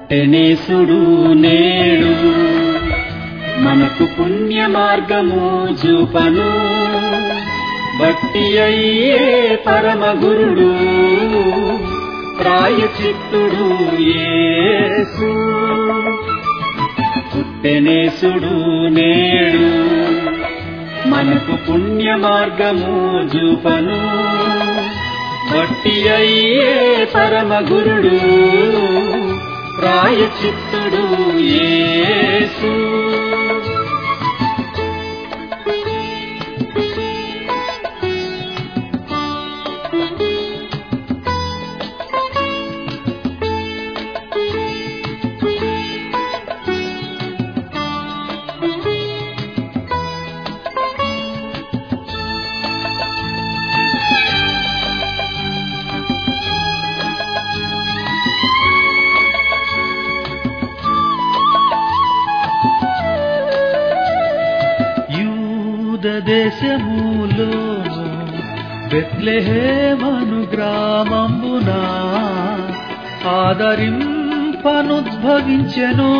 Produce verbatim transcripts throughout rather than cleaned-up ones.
పుట్టెనేసుడు నేడు మనకు పుణ్య మార్గము చూపను భక్తి అయ్యే పరమ గురుడు ప్రాయచిత్తుడు యేసు. పుట్టెనేసుడు నేడు మనకు పుణ్య మార్గము చూపను భక్తి అయ్యే పరమ గురుడు ప్రాయచిత్తుడు యేసు. దేశములో బెత్లెహేమను గ్రామంబున ఆదరింపనుద్భవించెను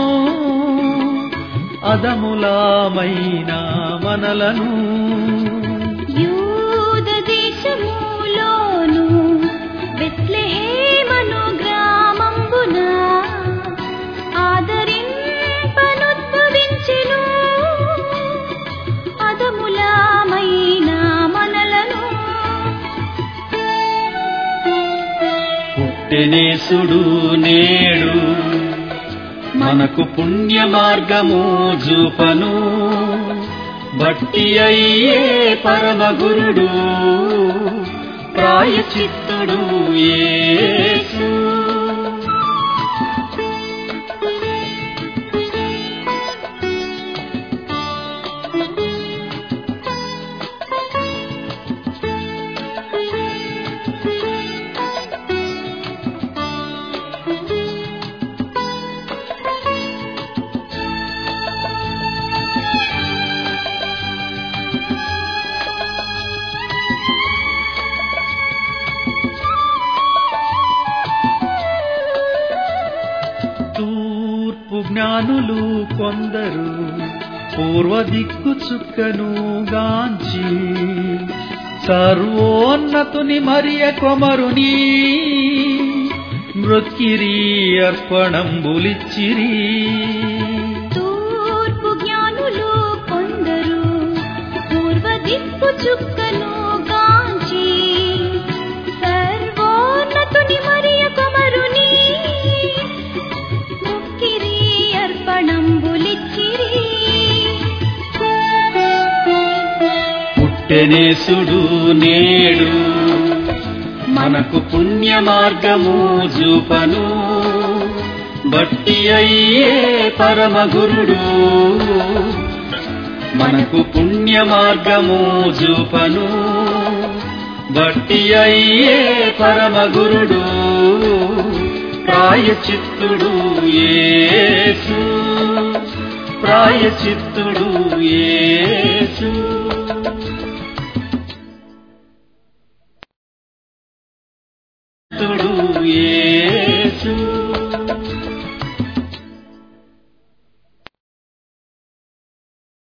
అదములామైన మనలను. యూద దేశములోను బెత్లెహేమను గ్రామంబున ఆదరింపనుద్భవించెను అదములామైన మనలను. పుట్టెనేసుడు నేడు మనకు పుణ్య మార్గము చూపను భక్తి అయ్యే పరమ గురుడు ప్రాయచిత్తుడు యేసు. తూర్పు జ్ఞానులు కొందరు పూర్వ దిక్కు చుక్కను గాంచి సర్వోన్నతుని మరియ కొమరుని మృక్కిరి అర్పణంబులిచ్చిరి. తూర్పు జ్ఞానులు కొందరు పూర్వ దిక్కు చుక్కను గాంచి సర్వోన్నతుని మరియ కొమరుని మృక్కిరి అర్పణంబులిచ్చిరి. పుట్టెనేసుడు నేడు మనకు పుణ్య మార్గము చూపను భక్తి అయ్యే పరమ గురుడు మనకు పుణ్య మార్గము చూపను భక్తి అయ్యే పరమ గురుడు ప్రాయచిత్తుడు యేసు. ప్రాయచిత్తుడు యేసు. యేసు